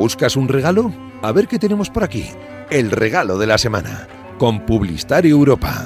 ¿Buscas un regalo? A ver qué tenemos por aquí. El regalo de la semana, con Publistar Europa.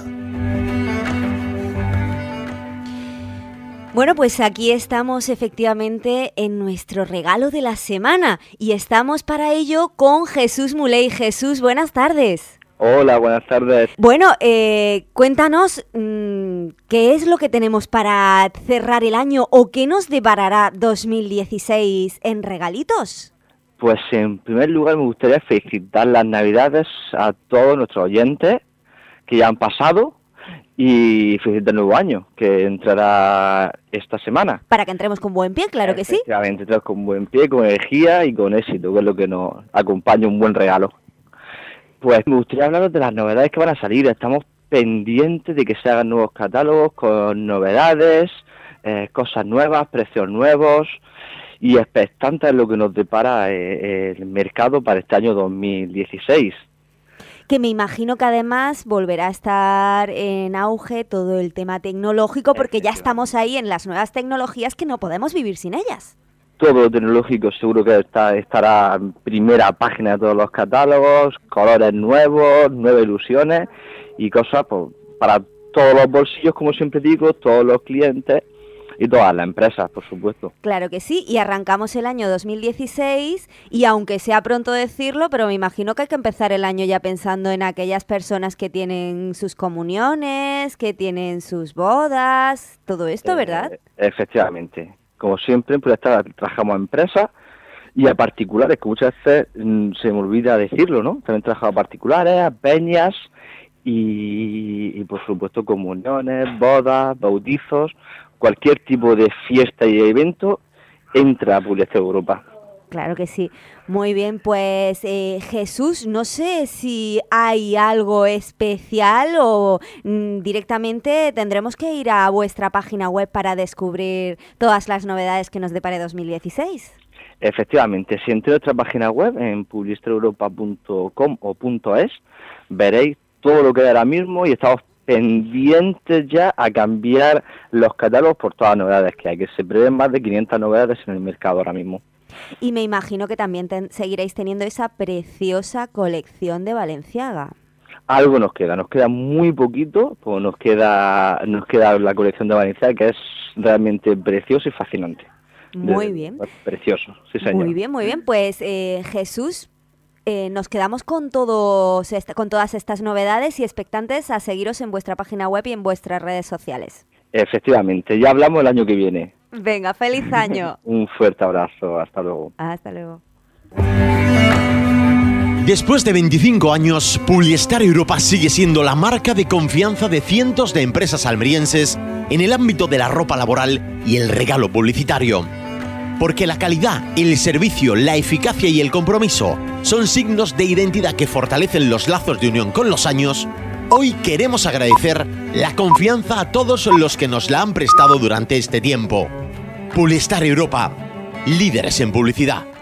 Bueno, pues aquí estamos efectivamente en nuestro regalo de la semana y estamos para ello con Jesús Muley. Jesús, buenas tardes. Hola, buenas tardes. Bueno, cuéntanos qué es lo que tenemos para cerrar el año o qué nos deparará 2016 en regalitos. Pues en primer lugar me gustaría felicitar las Navidades a todos nuestros oyentes que ya han pasado y felicitar el nuevo año que entrará esta semana. Para que entremos con buen pie, claro que sí. Efectivamente, entramos con buen pie, con energía y con éxito, que es lo que nos acompaña un buen regalo. Pues me gustaría hablaros de las novedades que van a salir. Estamos pendientes de que se hagan nuevos catálogos con novedades, cosas nuevas, precios nuevos y expectantes de lo que nos depara el mercado para este año 2016. Que me imagino que además volverá a estar en auge todo el tema tecnológico porque ya estamos ahí en las nuevas tecnologías que no podemos vivir sin ellas. Todo lo tecnológico seguro que estará en primera página de todos los catálogos, colores nuevos, nuevas ilusiones y cosas pues, para todos los bolsillos, como siempre digo, todos los clientes y todas las empresas, por supuesto. Claro que sí, y arrancamos el año 2016 y aunque sea pronto decirlo, pero me imagino que hay que empezar el año ya pensando en aquellas personas que tienen sus comuniones, que tienen sus bodas, todo esto, ¿verdad? Efectivamente. Como siempre, pues trabajamos a empresas y a particulares, que muchas veces se me olvida decirlo, ¿no? También trabajamos a particulares, a peñas y por supuesto comuniones, bodas, bautizos, cualquier tipo de fiesta y evento entra a Publistar Europa. Claro que sí. Muy bien, pues Jesús, no sé si hay algo especial o directamente tendremos que ir a vuestra página web para descubrir todas las novedades que nos depare 2016. Efectivamente, si entréis a nuestra página web en publistareuropa.com o .es, veréis todo lo que hay ahora mismo y estamos pendientes ya a cambiar los catálogos por todas las novedades que hay, que se prevén más de 500 novedades en el mercado ahora mismo. Y me imagino que también seguiréis teniendo esa preciosa colección de Balenciaga. Algo nos queda muy poquito, pues nos queda la colección de Balenciaga, que es realmente preciosa y fascinante. Muy bien. Precioso, sí señor. Muy bien. Pues Jesús, nos quedamos con todas estas novedades y expectantes a seguiros en vuestra página web y en vuestras redes sociales. Efectivamente, ya hablamos el año que viene. Venga, feliz año. Un fuerte abrazo, hasta luego. Hasta luego. Después de 25 años, Publistar Europa sigue siendo la marca de confianza de cientos de empresas almerienses en el ámbito de la ropa laboral y el regalo publicitario. Porque la calidad, el servicio, la eficacia y el compromiso son signos de identidad que fortalecen los lazos de unión con los años, hoy queremos agradecer la confianza a todos los que nos la han prestado durante este tiempo. Publistar Europa, líderes en publicidad.